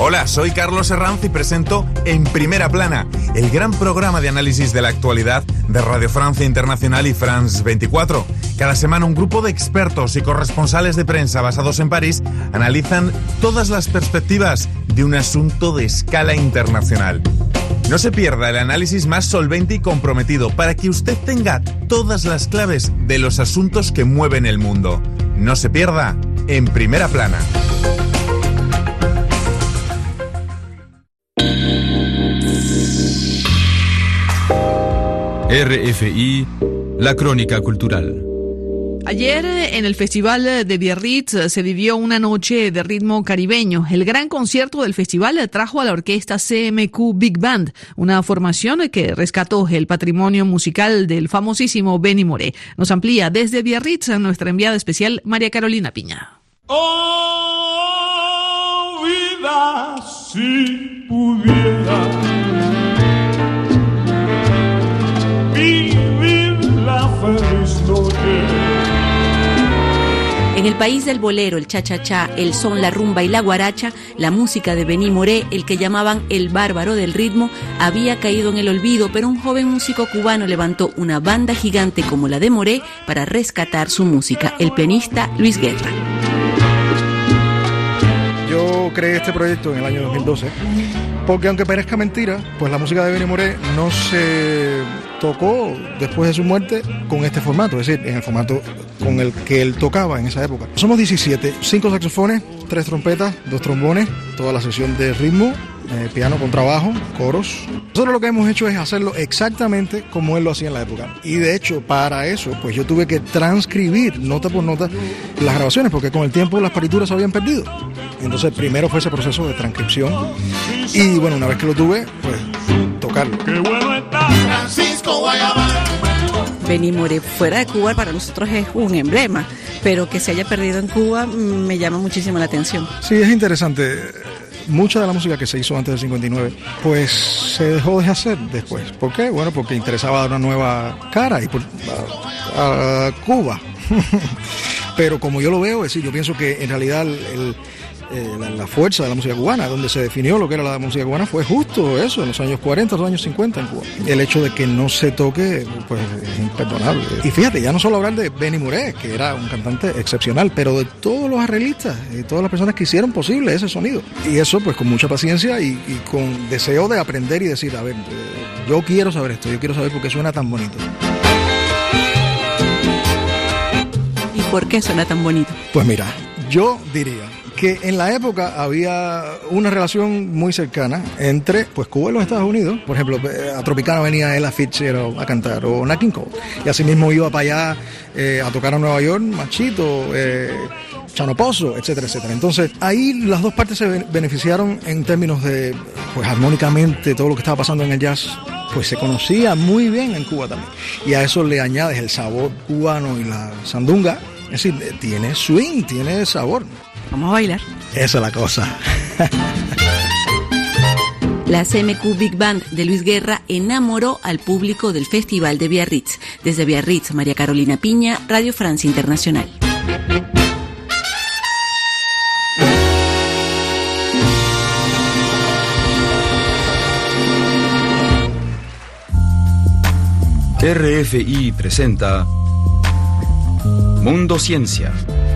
Hola, soy Carlos Herranz y presento En Primera Plana, el gran programa de análisis de la actualidad de Radio Francia Internacional y France 24. Cada semana un grupo de expertos y corresponsales de prensa basados en París analizan todas las perspectivas de un asunto de escala internacional. No se pierda el análisis más solvente y comprometido para que usted tenga todas las claves de los asuntos que mueven el mundo. No se pierda En Primera Plana. RFI, la crónica cultural. Ayer en el Festival de Biarritz se vivió una noche de ritmo caribeño. El gran concierto del festival trajo a la orquesta CMQ Big Band, una formación que rescató el patrimonio musical del famosísimo Benny Moré. Nos amplía desde Biarritz nuestra enviada especial María Carolina Piña. Oh, vida, si pudiera vivir la feliz noche. En el país del bolero, el cha-cha-cha, el son, la rumba y la guaracha, la música de Benny Moré, el que llamaban el bárbaro del ritmo, había caído en el olvido, pero un joven músico cubano levantó una banda gigante como la de Moré para rescatar su música, el pianista Luis Guerra. Yo creé este proyecto en el año 2012 porque, aunque parezca mentira, pues la música de Benny Moré no se tocó después de su muerte con este formato, es decir, en el formato con el que él tocaba en esa época. Somos 17, 5 saxofones, 3 trompetas, 2 trombones, toda la sesión de ritmo, piano con trabajo, coros. Nosotros lo que hemos hecho es hacerlo exactamente como él lo hacía en la época. Y de hecho, para eso, pues yo tuve que transcribir nota por nota las grabaciones, porque con el tiempo las partituras se habían perdido. Entonces, primero fue ese proceso de transcripción. Y bueno, una vez que lo tuve, pues tocarlo. Qué bueno está Francisco Guayabal. Benny Moré fuera de Cuba para nosotros es un emblema, pero que se haya perdido en Cuba me llama muchísimo la atención. Sí, es interesante. Mucha de la música que se hizo antes del 59, pues se dejó de hacer después. ¿Por qué? Bueno, porque interesaba dar una nueva cara y a Cuba. Pero como yo lo veo, es decir, yo pienso que en realidad la fuerza de la música cubana, donde se definió lo que era la música cubana, fue justo eso, en los años 40, los años 50 en Cuba. El hecho de que no se toque, pues es imperdonable. Y fíjate, ya no solo hablar de Benny Moré, que era un cantante excepcional, pero de todos los arreglistas, de todas las personas que hicieron posible ese sonido. Y eso, pues con mucha paciencia y con deseo de aprender y decir, a ver, yo quiero saber esto, yo quiero saber por qué suena tan bonito. ¿Y por qué suena tan bonito? Pues mira, yo diría que en la época había una relación muy cercana entre pues Cuba y los Estados Unidos. Por ejemplo, a Tropicana venía Ella Fitzgerald a cantar, o Nat King Cole, y así mismo iba para allá a tocar a Nueva York, Machito, Chano Pozo, etcétera, etcétera. Entonces, ahí las dos partes se beneficiaron en términos de, pues armónicamente, todo lo que estaba pasando en el jazz, pues se conocía muy bien en Cuba también. Y a eso le añades el sabor cubano y la sandunga, es decir, tiene swing, tiene sabor. Vamos a bailar. Esa es la cosa. La CMQ Big Band de Luis Guerra enamoró al público del Festival de Biarritz. Desde Biarritz, María Carolina Piña, Radio Francia Internacional. RFI presenta Mundo Ciencia.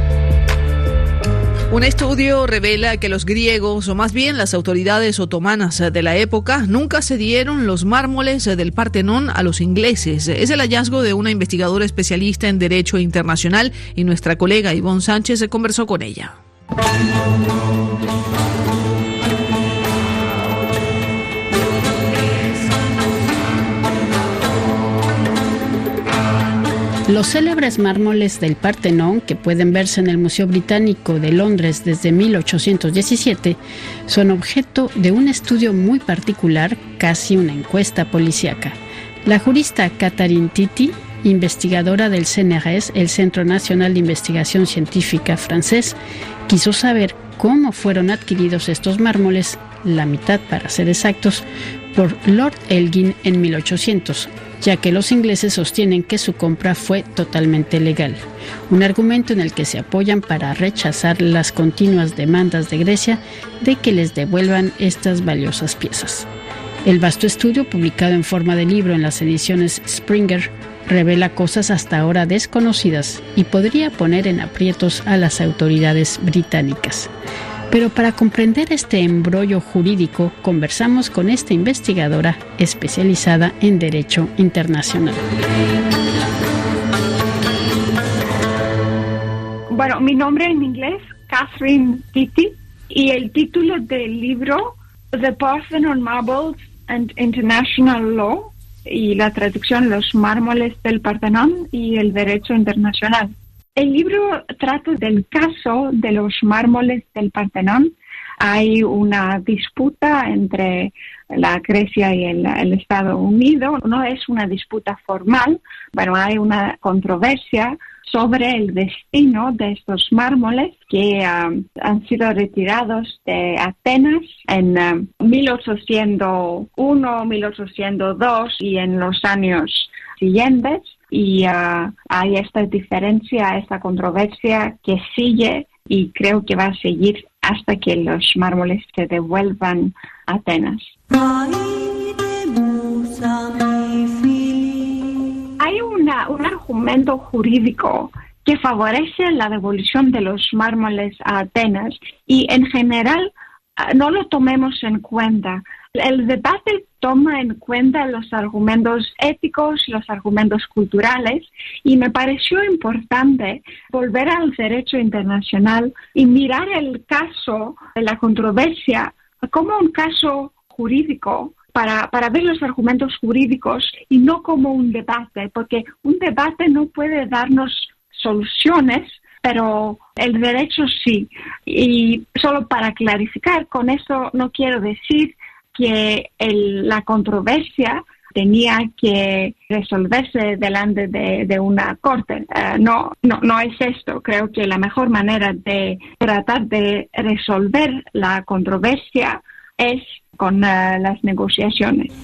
Un estudio revela que los griegos, o más bien las autoridades otomanas de la época, nunca cedieron los mármoles del Partenón a los ingleses. Es el hallazgo de una investigadora especialista en Derecho Internacional y nuestra colega Ivonne Sánchez conversó con ella. Los célebres mármoles del Partenón, que pueden verse en el Museo Británico de Londres desde 1817, son objeto de un estudio muy particular, casi una encuesta policíaca. La jurista Catherine Titi, investigadora del CNRS, el Centro Nacional de Investigación Científica francés, quiso saber cómo fueron adquiridos estos mármoles, la mitad para ser exactos, por Lord Elgin en 1800. ya que los ingleses sostienen que su compra fue totalmente legal, un argumento en el que se apoyan para rechazar las continuas demandas de Grecia de que les devuelvan estas valiosas piezas. El vasto estudio, publicado en forma de libro en las ediciones Springer, revela cosas hasta ahora desconocidas y podría poner en aprietos a las autoridades británicas. Pero para comprender este embrollo jurídico, conversamos con esta investigadora especializada en Derecho Internacional. Bueno, mi nombre en inglés, Catherine Titi, y el título del libro, The Parthenon Marbles and International Law, y la traducción, Los mármoles del Partenón y el Derecho Internacional. El libro trata del caso de los mármoles del Partenón. Hay una disputa entre la Grecia y el Estados Unidos. No es una disputa formal, pero hay una controversia sobre el destino de estos mármoles que han sido retirados de Atenas en 1801, 1802 y en los años siguientes. Y hay esta diferencia, esta controversia que sigue y creo que va a seguir hasta que los mármoles se devuelvan a Atenas. Hay un argumento jurídico que favorece la devolución de los mármoles a Atenas y en general no lo tomemos en cuenta. El debate toma en cuenta los argumentos éticos, los argumentos culturales, y me pareció importante volver al derecho internacional y mirar el caso de la controversia como un caso jurídico para ver los argumentos jurídicos y no como un debate, porque un debate no puede darnos soluciones, pero el derecho sí. Y solo para clarificar, con eso no quiero decir que la controversia tenía que resolverse delante de una corte. No es esto. Creo que la mejor manera de tratar de resolver la controversia es con las negociaciones.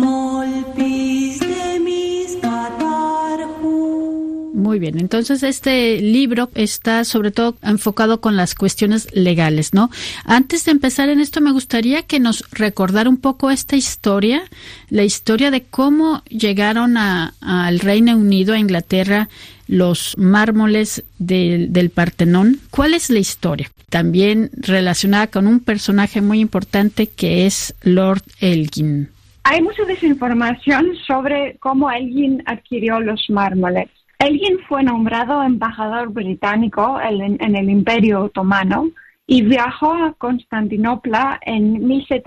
Muy bien, entonces este libro está sobre todo enfocado con las cuestiones legales, ¿no? Antes de empezar en esto, me gustaría que nos recordara un poco esta historia, la historia de cómo llegaron al Reino Unido, a Inglaterra, los mármoles del Partenón. ¿Cuál es la historia? También relacionada con un personaje muy importante que es Lord Elgin. Hay mucha desinformación sobre cómo Elgin adquirió los mármoles. Elgin fue nombrado embajador británico en el Imperio Otomano y viajó a Constantinopla en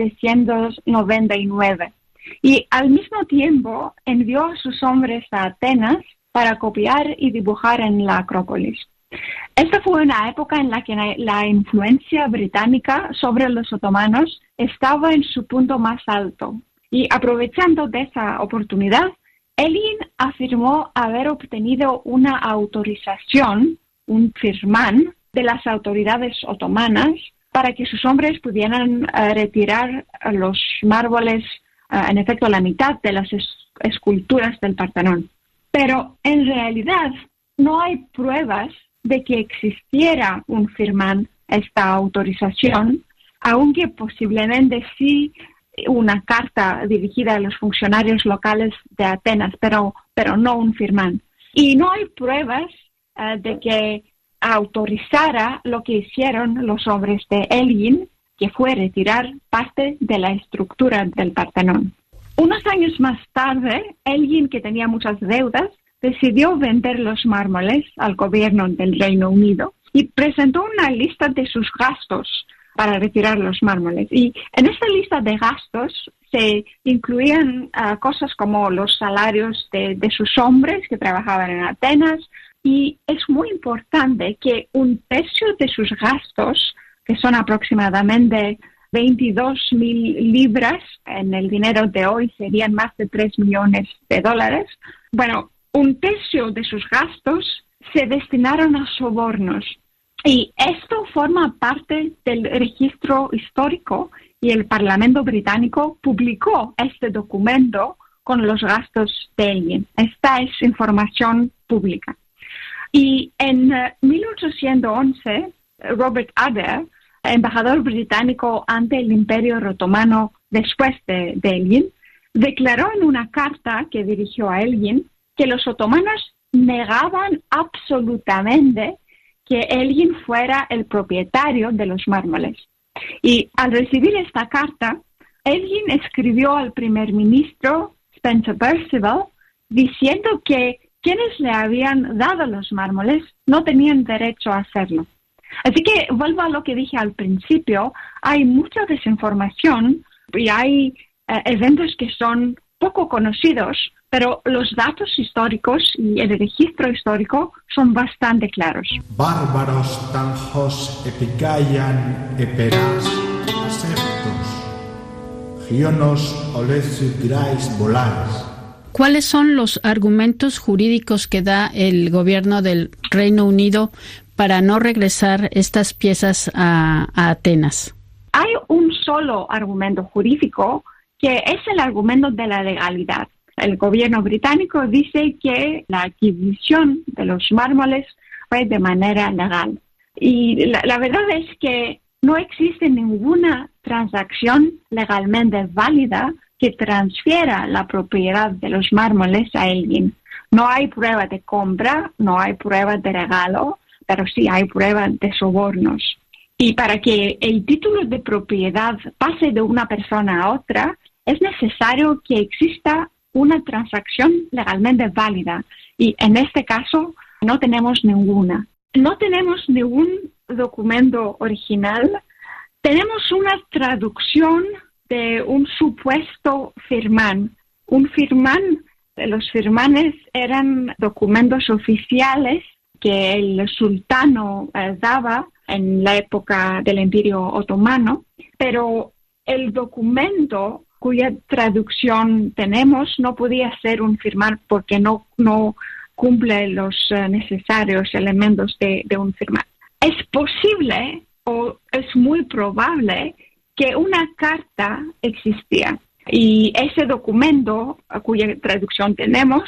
1799. Y al mismo tiempo envió a sus hombres a Atenas para copiar y dibujar en la Acrópolis. Esta fue una época en la que la influencia británica sobre los otomanos estaba en su punto más alto. Y aprovechando de esa oportunidad, Elgin afirmó haber obtenido una autorización, un firmán, de las autoridades otomanas para que sus hombres pudieran retirar los mármoles, en efecto, la mitad de las esculturas del Partenón. Pero en realidad no hay pruebas de que existiera un firmán, esta autorización, aunque posiblemente sí una carta dirigida a los funcionarios locales de Atenas, pero no un firmán. Y no hay pruebas de que autorizara lo que hicieron los hombres de Elgin, que fue retirar parte de la estructura del Partenón. Unos años más tarde, Elgin, que tenía muchas deudas, decidió vender los mármoles al gobierno del Reino Unido y presentó una lista de sus gastos para retirar los mármoles. Y en esta lista de gastos se incluían cosas como los salarios de sus hombres que trabajaban en Atenas, y es muy importante que un tercio de sus gastos, que son aproximadamente 22,000 libras, en el dinero de hoy serían más de $3 millones. Bueno, un tercio de sus gastos se destinaron a sobornos. Y esto forma parte del registro histórico y el Parlamento británico publicó este documento con los gastos de Elgin. Esta es información pública. Y en 1811, Robert Adair, embajador británico ante el Imperio Otomano después de Elgin, declaró en una carta que dirigió a Elgin que los otomanos negaban absolutamente que Elgin fuera el propietario de los mármoles. Y al recibir esta carta, Elgin escribió al primer ministro Spencer Perceval diciendo que quienes le habían dado los mármoles no tenían derecho a hacerlo. Así que vuelvo a lo que dije al principio, hay mucha desinformación y hay eventos que son poco conocidos, pero los datos históricos y el registro histórico son bastante claros. Bárbaros tanjos epicaian eperas aceptos, gionos olezugrais volares. ¿Cuáles son los argumentos jurídicos que da el gobierno del Reino Unido para no regresar estas piezas a Atenas? Hay un solo argumento jurídico que es el argumento de la legalidad. El gobierno británico dice que la adquisición de los mármoles fue de manera legal. Y la verdad es que no existe ninguna transacción legalmente válida que transfiera la propiedad de los mármoles a alguien. No hay prueba de compra, no hay prueba de regalo, pero sí hay prueba de sobornos. Y para que el título de propiedad pase de una persona a otra, es necesario que exista una transacción legalmente válida. Y en este caso no tenemos ninguna. No tenemos ningún documento original. Tenemos una traducción de un supuesto firmán. Un firmán, los firmanes eran documentos oficiales que el sultano daba en la época del Imperio Otomano, pero el documento cuya traducción tenemos no podía ser un firmán porque no cumple los necesarios elementos de un firmán. Es posible o es muy probable que una carta existía y ese documento cuya traducción tenemos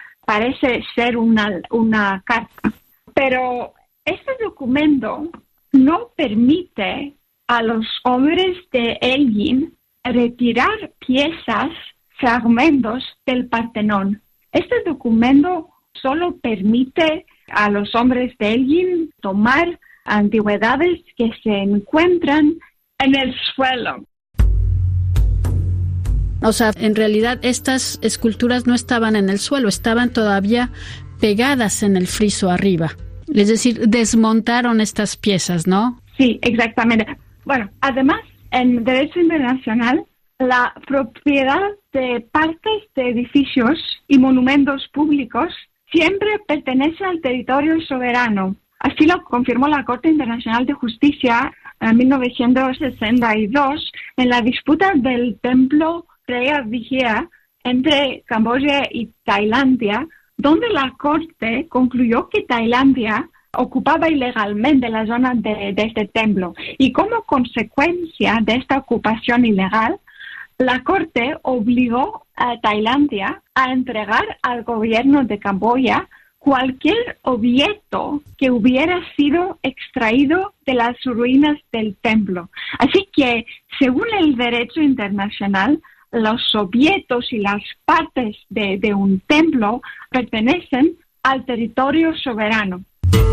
parece ser una carta. Pero este documento no permite a los hombres de Elgin retirar piezas, fragmentos del Partenón. Este documento solo permite a los hombres de Elgin tomar antigüedades que se encuentran en el suelo. O sea, en realidad estas esculturas no estaban en el suelo, estaban todavía pegadas en el friso arriba. Es decir, desmontaron estas piezas, ¿no? Sí, exactamente. Bueno, además, en derecho internacional, la propiedad de partes de edificios y monumentos públicos siempre pertenece al territorio soberano. Así lo confirmó la Corte Internacional de Justicia en 1962 en la disputa del templo Preah Vihear entre Camboya y Tailandia, donde la Corte concluyó que Tailandia ocupaba ilegalmente la zona de este templo. Y como consecuencia de esta ocupación ilegal, la Corte obligó a Tailandia a entregar al gobierno de Camboya cualquier objeto que hubiera sido extraído de las ruinas del templo. Así que, según el derecho internacional, los objetos y las partes de un templo pertenecen al territorio soberano.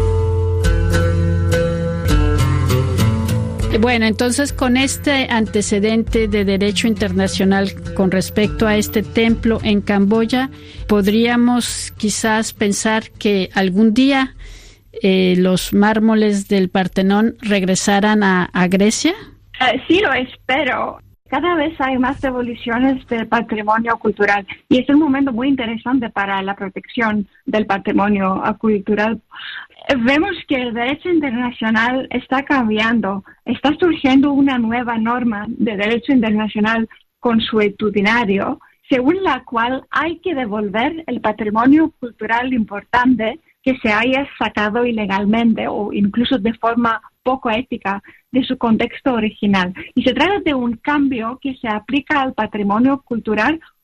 Bueno, entonces con este antecedente de derecho internacional con respecto a este templo en Camboya, podríamos quizás pensar que algún día los mármoles del Partenón regresaran a Grecia. Sí, lo espero. Cada vez hay más devoluciones del patrimonio cultural y es un momento muy interesante para la protección del patrimonio cultural. Vemos que el derecho internacional está cambiando, está surgiendo una nueva norma de derecho internacional consuetudinario, según la cual hay que devolver el patrimonio cultural importante que se haya sacado ilegalmente o incluso de forma poco ética de su contexto original. Y se trata de un cambio que se aplica al patrimonio cultural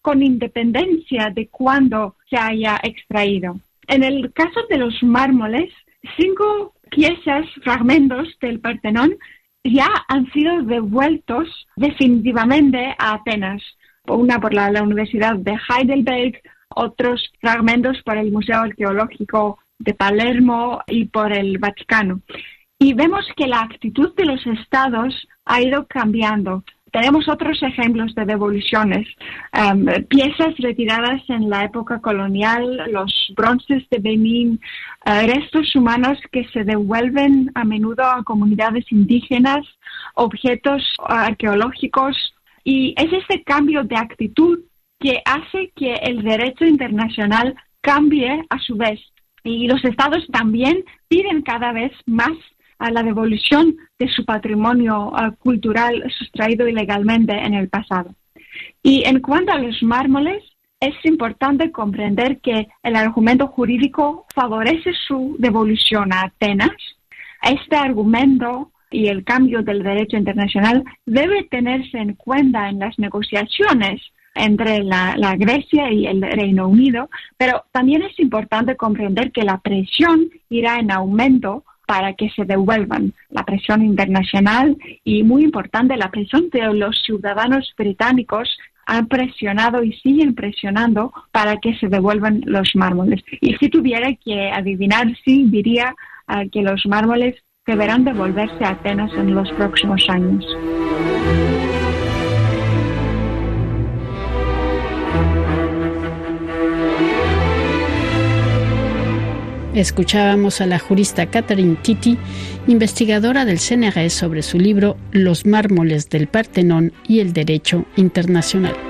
con independencia de cuándo se haya extraído. En el caso de los mármoles, 5 piezas, fragmentos del Partenón, ya han sido devueltos definitivamente a Atenas. Una por la Universidad de Heidelberg, otros fragmentos por el Museo Arqueológico de Palermo y por el Vaticano. Y vemos que la actitud de los estados ha ido cambiando. Tenemos otros ejemplos de devoluciones, piezas retiradas en la época colonial, los bronces de Benín, restos humanos que se devuelven a menudo a comunidades indígenas, objetos arqueológicos, y es este cambio de actitud que hace que el derecho internacional cambie a su vez. Y los estados también piden cada vez más a la devolución de su patrimonio cultural sustraído ilegalmente en el pasado. Y en cuanto a los mármoles, es importante comprender que el argumento jurídico favorece su devolución a Atenas. Este argumento y el cambio del derecho internacional debe tenerse en cuenta en las negociaciones entre la Grecia y el Reino Unido, pero también es importante comprender que la presión irá en aumento para que se devuelvan. La presión internacional y, muy importante, la presión de los ciudadanos británicos han presionado y siguen presionando para que se devuelvan los mármoles. Y si tuviera que adivinar, sí diría que los mármoles deberán devolverse a Atenas en los próximos años. Escuchábamos a la jurista Catherine Titi, investigadora del CNRS, sobre su libro Los mármoles del Partenón y el derecho internacional.